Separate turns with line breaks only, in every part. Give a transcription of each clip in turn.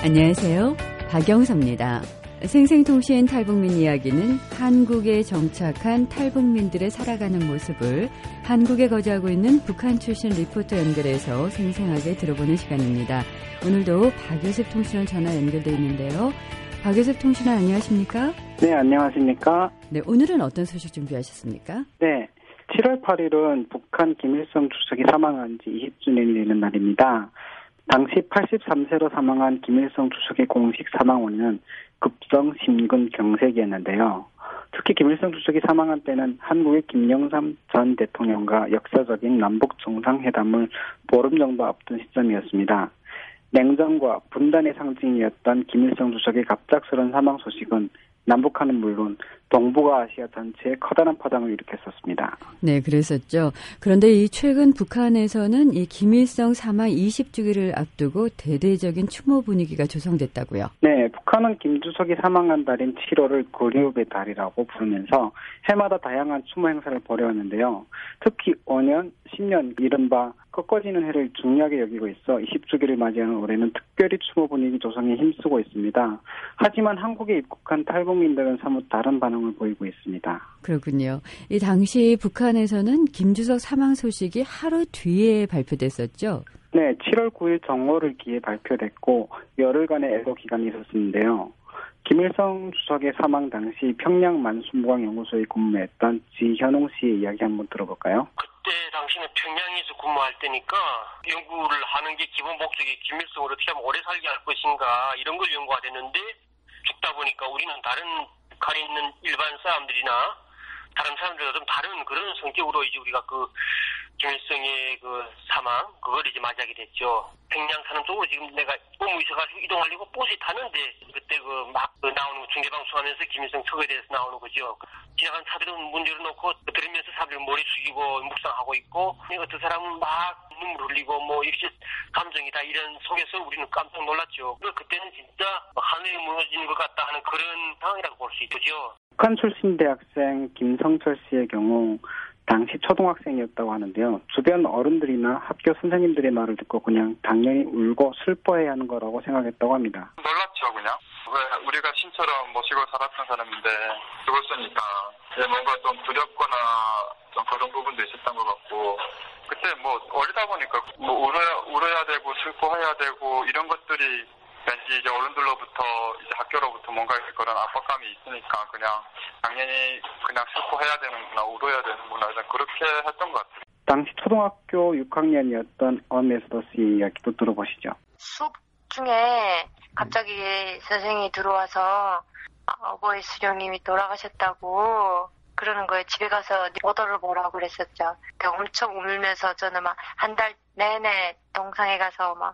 안녕하세요. 박영서입니다. 생생통신 탈북민 이야기는 한국에 정착한 탈북민들의 살아가는 모습을 한국에 거주하고 있는 북한 출신 리포터 연결해서 생생하게 들어보는 시간입니다. 오늘도 박유습 통신원 전화 연결되어 있는데요. 박유습 통신원 안녕하십니까?
네, 안녕하십니까?
네, 오늘은 어떤 소식 준비하셨습니까?
네, 7월 8일은 북한 김일성 주석이 사망한 지 20주년이 되는 날입니다. 당시 83세로 사망한 김일성 주석의 공식 사망원은 급성 심근 경색이었는데요. 특히 김일성 주석이 사망한 때는 한국의 김영삼 전 대통령과 역사적인 남북 정상회담을 보름 정도 앞둔 시점이었습니다. 냉전과 분단의 상징이었던 김일성 주석의 갑작스러운 사망 소식은 남북한은 물론 동북아시아 전체에 커다란 파장을 일으켰었습니다.
네, 그랬었죠. 그런데 이 최근 북한에서는 이 김일성 사망 20주기를 앞두고 대대적인 추모 분위기가 조성됐다고요.
네, 북한은 김 주석이 사망한 달인 7월을 그리움의 달이라고 부르면서 해마다 다양한 추모 행사를 벌여왔는데요. 특히 5년, 10년 이른바 꺾어지는 해를 중요하게 여기고 있어 20주기를 맞이하는 올해는 특별히 추모 분위기 조성에 힘쓰고 있습니다. 하지만 한국에 입국한 탈북민들은 사뭇 다른 반응을 보이고 있습니다.
그렇군요. 이 당시 북한에서는 김 주석 사망 소식이 하루 뒤에 발표됐었죠?
네, 7월 9일 정오를 기해 발표됐고 열흘간의 애도 기간이 있었는데요. 김일성 주석의 사망 당시 평양 만수무강연구소에 근무했던 지현웅 씨의 이야기 한번 들어볼까요?
그때 당시는 평양에서 근무할 때니까 연구를 하는 게 기본 목적이 김일성을 어떻게 하면 오래 살게 할 것인가 이런 걸 연구가 됐는데 죽다 보니까 우리는 다른 북한에 있는 일반 사람들이나 다른 사람들과 좀 다른 그런 성격으로 이제 우리가 김일성의 사망 그걸 이제 맞이하게 됐죠. 평양 사는 쪽으로 지금 내가 업무 있어가지고 이동하려고 버스에 타는데 그때 나오는 거 중계방송하면서 김일성 척에 대해서 나오는 거죠. 지나간 차들은 문 열어놓고 들으면서 사람들이 머리 숙이고 묵상하고 있고 어떤 사람은 막 눈물 흘리고 이렇게 감정이다 이런 속에서 우리는 깜짝 놀랐죠. 그때는 진짜 하늘이 무너지는 것 같다 하는 그런 상황이라고 볼 수 있죠.
북한 출신 대학생 김성철 씨의 경우 당시 초등학생이었다고 하는데요. 주변 어른들이나 학교 선생님들의 말을 듣고 그냥 당연히 울고 슬퍼해야 하는 거라고 생각했다고 합니다.
놀랍죠, 그냥. 왜 우리가 신처럼 모시고 살았던 사람인데 죽었으니까 뭔가 좀 두렵거나 좀 그런 부분도 있었던 것 같고 그때 어리다 보니까 울어야 되고 슬퍼해야 되고 이런 것들이 왠지 이제 어른들로부터 이제 학교로부터 뭔가 그런 압박감이 있으니까 그냥 당연히 그냥 슬퍼해야 되는구나 울어야 되는구나 그렇게 했던 것 같아요. 당시
초등학교 6학년이었던 엄에스더 씨의 이야기도 들어보시죠.
수업 중에 갑자기 선생님이 들어와서 어버이 수령님이 돌아가셨다고 그러는 거예요. 집에 가서 오더를 보라고 그랬었죠. 엄청 울면서 저는 막 한 달 내내 동상에 가서 막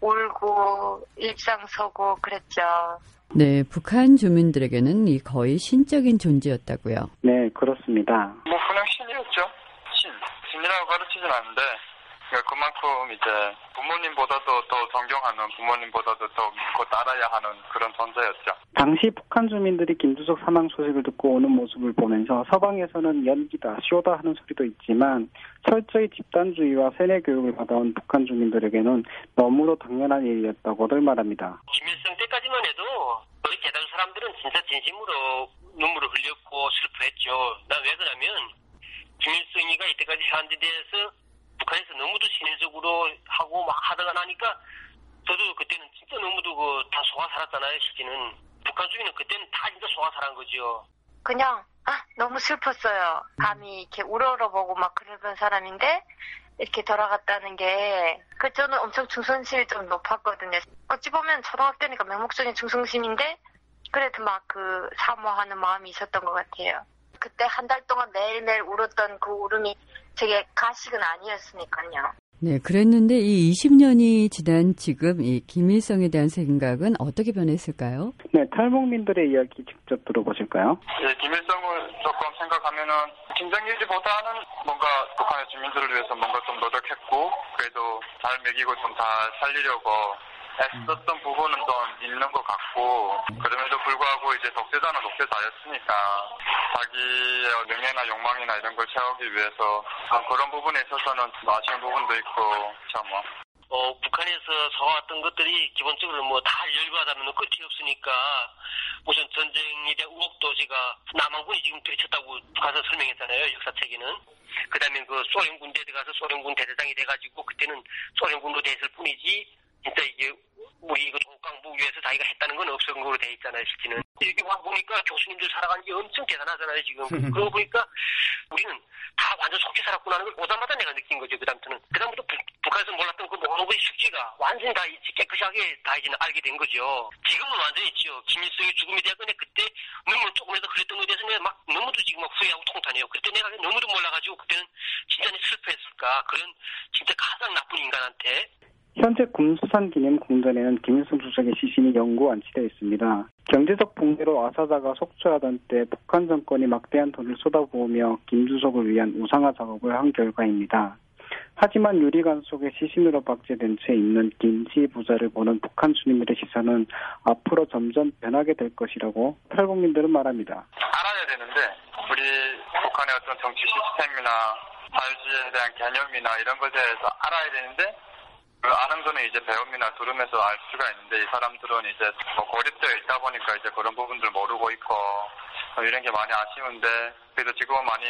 울고 일상 서고 그랬죠.
네, 북한 주민들에게는 거의 신적인 존재였다고요.
네, 그렇습니다.
그냥 신이었죠. 신이라고 가르치진 않는데 그만큼 이제 부모님보다도 더 존경하는 부모님보다도 더 믿고 따라야 하는 그런 존재였죠.
당시 북한 주민들이 김주석 사망 소식을 듣고 오는 모습을 보면서 서방에서는 연기다, 쇼다 하는 소리도 있지만 철저히 집단주의와 세뇌 교육을 받아온 북한 주민들에게는 너무도 당연한 일이었다고들 말합니다.
김일성 때까지만 해도 우리 대다수 사람들은 진짜 진심으로 눈물을 흘렸고 슬퍼했죠. 난 왜 그러냐면 김일성이가 이때까지 한 데 대해서 북한에서 너무도 신뢰적으로 하고 막 하다가 나니까 저도 그때는 진짜 너무도 다 속아 살았잖아요. 시기는 북한 주민은 그때는 다 진짜 속아 살은 거죠.
그냥 너무 슬펐어요. 감히 이렇게 우러러보고 막 그러던 사람인데 이렇게 돌아갔다는 게 저는 엄청 충성심이 좀 높았거든요. 어찌 보면 초등학교니까 맹목적인 충성심인데 그래도 막 사모하는 마음이 있었던 것 같아요. 그때 한 달 동안 매일매일 울었던 그 울음이 되게 가식은 아니었으니까요.
네, 그랬는데 이 20년이 지난 지금 이 김일성에 대한 생각은 어떻게 변했을까요?
네, 탈북민들의 이야기 직접 들어보실까요?
네, 김일성을 조금 생각하면은 김정일보다는 뭔가 북한의 주민들을 위해서 뭔가 좀 노력했고 그래도 잘 먹이고 좀 잘 살리려고 애썼던 부분은 좀 있는 것 같고 그럼에도 불구하고 이제 독재자는 독재자였으니까 자기의 명예나 욕망이나 이런 걸 채우기 위해서 그런 부분에 있어서는 아쉬운 부분도 있고 참
북한에서 사왔던 것들이 기본적으로 뭐 다 열거하자면 끝이 없으니까 우선 전쟁에 대한 의혹도 제가 남한군이 지금 들이쳤다고 북한에서 설명했잖아요. 역사책에는. 그 다음에 그 소련군 대대 가서 소련군 대대장이 돼가지고 그때는 소련군으로 됐을 뿐이지 진짜 이게 우리 그 조국강북위에서 자기가 했다는 건 없었던 걸로 돼 있잖아요, 실제는. 여기 와 보니까 교수님들 살아간 게 엄청 대단하잖아요, 지금. 그러고 보니까 우리는 다 완전 속히 살았구나 하는 걸 오자마자 내가 느낀 거죠, 그다음부터 북한에서 몰랐던 그 모든 것의 숙지가 완전히 다 깨끗하게 다 이제 알게 된 거죠. 지금은 완전히 있죠. 김일성의 죽음에 대한 건데 그때 너무 조금이라도 그랬던 거에 대해서 내가 막 너무도 지금 막 후회하고 통탄해요. 그때 내가 너무도 몰라가지고 그때는 진짜 슬퍼했을까. 그런 진짜 가장 나쁜 인간한테.
현재 금수산 기념 궁전에는 김일성 주석의 시신이 영구 안치되어 있습니다. 경제적 붕괴로 아사자가 속초하던 때 북한 정권이 막대한 돈을 쏟아부으며 김 주석을 위한 우상화 작업을 한 결과입니다. 하지만 유리관 속에 시신으로 박제된 채 있는 김씨 부자를 보는 북한 주민들의 시선은 앞으로 점점 변하게 될 것이라고 탈북민들은 말합니다.
알아야 되는데 우리 북한의 어떤 정치 시스템이나 자유주의에 대한 개념이나 이런 것에 대해서 알아야 되는데 그 아는 거는 이제 배움이나 들으면서 알 수가 있는데 이 사람들은 이제 고립되어 있다 보니까 이제 그런 부분들 모르고 있고 이런 게 많이 아쉬운데 그래도 지금은 많이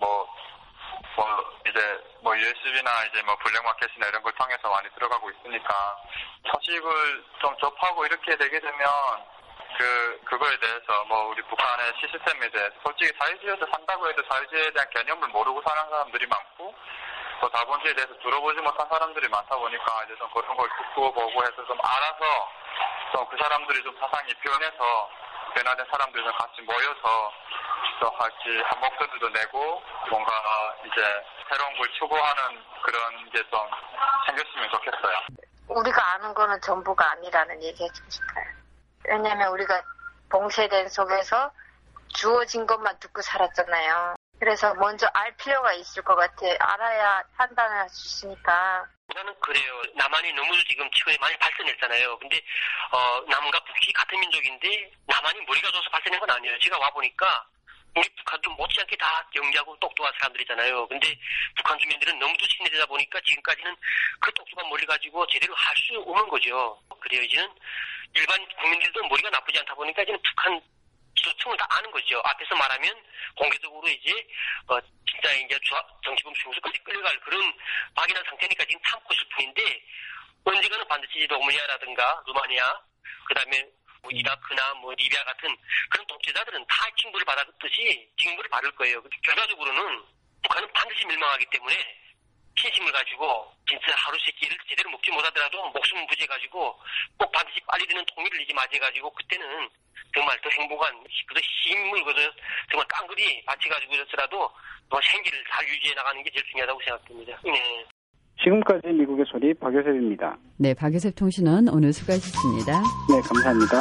USB나 이제 블랙마켓이나 이런 걸 통해서 많이 들어가고 있으니까 소식을 좀 접하고 이렇게 되게 되면 그거에 대해서 우리 북한의 시스템에 대해서 솔직히 자유주의에서 산다고 해도 자유주의에 대한 개념을 모르고 사는 사람들이 많고 또 자본주의에 대해서 들어보지 못한 사람들이 많다 보니까 이제 좀 그런 걸 듣고 보고 해서 좀 알아서 좀 그 사람들이 좀 사상이 변해서 변화된 사람들이 좀 같이 모여서 또 같이 한 목소리도 내고 뭔가 이제 새로운 걸 추구하는 그런 게 좀 생겼으면 좋겠어요.
우리가 아는 거는 전부가 아니라는 얘기 해주고 싶어요. 왜냐면 우리가 봉쇄된 속에서 주어진 것만 듣고 살았잖아요. 그래서 먼저 알 필요가 있을 것 같아. 알아야 판단할 수 있으니까.
나는 그래요. 남한이 너무 지금 최근에 많이 발전했잖아요. 근데 남과 북이 같은 민족인데 남한이 머리가 좋아서 발전한 건 아니에요. 제가 와보니까 우리 북한도 못지않게 다 영리하고 똑똑한 사람들이잖아요. 근데 북한 주민들은 너무도 친해지다 보니까 지금까지는 그 똑똑한 머리 가지고 제대로 할 수 없는 거죠. 그래요. 이제는 일반 국민들도 머리가 나쁘지 않다 보니까 이제는 북한 지도층을 다 아는 거죠. 앞에서 말하면 공개적으로 이제 진짜 이제 정치범 중수까지 끌려갈 그런 막연한 상태니까 지금 참고 있을 뿐인데 언젠가는 반드시 로마니아라든가 루마니아 그다음에 이라크나 리비아 같은 그런 독재자들은 다 징벌을 받았듯이 징벌을 받을 거예요. 결과적으로는 북한은 반드시 멸망하기 때문에 신심을 가지고 진짜 하루 세 끼를 제대로 먹지 못하더라도 목숨 부지해가지고 꼭 반드시 빨리 되는 통일을 이제 맞이해가지고 그때는 정말 더 행복한 그 힘을 정말 깡그리 바쳐가지고서라도 생기를 잘 유지해 나가는 게 제일 중요하다고 생각됩니다. 네.
지금까지 미국의 소리 박효셉입니다.
네, 박효셉 통신원 오늘 수고하셨습니다.
네, 감사합니다.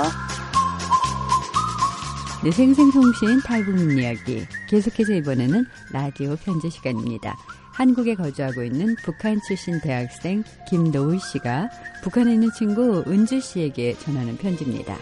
네, 생생통신 탈북민 이야기. 계속해서 이번에는 라디오 편지 시간입니다. 한국에 거주하고 있는 북한 출신 대학생 김노을 씨가 북한에 있는 친구 은주 씨에게 전하는 편지입니다.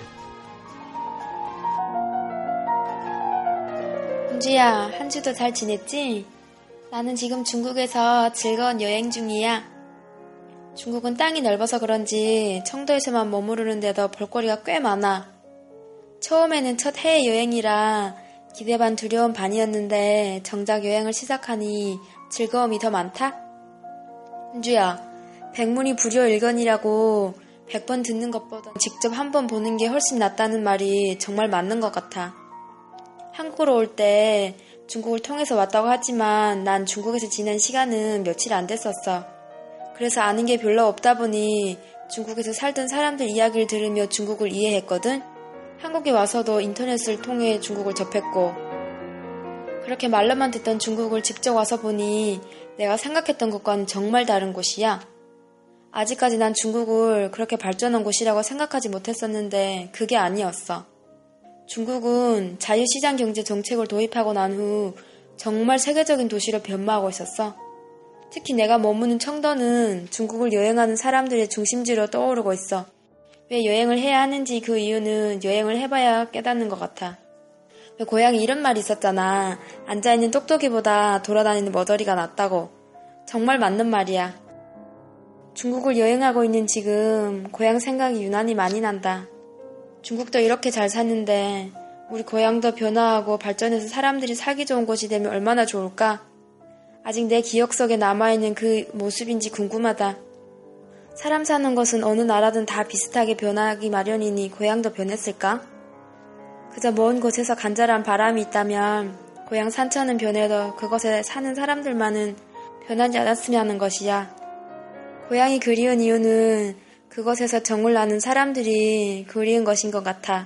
은주야, 한 주도 잘 지냈지? 나는 지금 중국에서 즐거운 여행 중이야. 중국은 땅이 넓어서 그런지 청도에서만 머무르는데도 볼거리가 꽤 많아. 처음에는 첫 해외여행이라 기대 반 두려움 반이었는데 정작 여행을 시작하니 즐거움이 더 많다? 은주야, 백문이 불여일견이라고 100번 듣는 것보다 직접 한 번 보는 게 훨씬 낫다는 말이 정말 맞는 것 같아. 한국으로 올 때 중국을 통해서 왔다고 하지만 난 중국에서 지낸 시간은 며칠 안 됐었어. 그래서 아는 게 별로 없다 보니 중국에서 살던 사람들 이야기를 들으며 중국을 이해했거든. 한국에 와서도 인터넷을 통해 중국을 접했고 그렇게 말로만 듣던 중국을 직접 와서 보니 내가 생각했던 것과는 정말 다른 곳이야. 아직까지 난 중국을 그렇게 발전한 곳이라고 생각하지 못했었는데 그게 아니었어. 중국은 자유시장 경제 정책을 도입하고 난 후 정말 세계적인 도시로 변모하고 있었어. 특히 내가 머무는 청도는 중국을 여행하는 사람들의 중심지로 떠오르고 있어. 왜 여행을 해야 하는지 그 이유는 여행을 해봐야 깨닫는 것 같아. 왜 고향에 이런 말이 있었잖아. 앉아있는 똑똑이보다 돌아다니는 머저리가 낫다고. 정말 맞는 말이야. 중국을 여행하고 있는 지금 고향 생각이 유난히 많이 난다. 중국도 이렇게 잘 사는데 우리 고향도 변화하고 발전해서 사람들이 살기 좋은 곳이 되면 얼마나 좋을까? 아직 내 기억 속에 남아있는 그 모습인지 궁금하다. 사람 사는 것은 어느 나라든 다 비슷하게 변하기 마련이니 고향도 변했을까? 그저 먼 곳에서 간절한 바람이 있다면 고향 산천은 변해도 그곳에 사는 사람들만은 변하지 않았으면 하는 것이야. 고향이 그리운 이유는 그곳에서 정을 나눈 사람들이 그리운 것인 것 같아.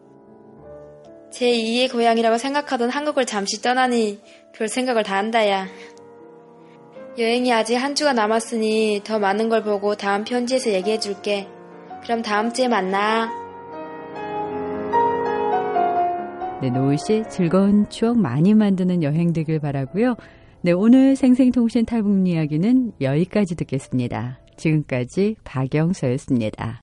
제2의 고향이라고 생각하던 한국을 잠시 떠나니 별 생각을 다 한다야. 여행이 아직 한 주가 남았으니 더 많은 걸 보고 다음 편지에서 얘기해줄게. 그럼 다음 주에 만나.
네, 노을 씨 즐거운 추억 많이 만드는 여행 되길 바라고요. 네, 오늘 생생통신 탈북민 이야기는 여기까지 듣겠습니다. 지금까지 박영서였습니다.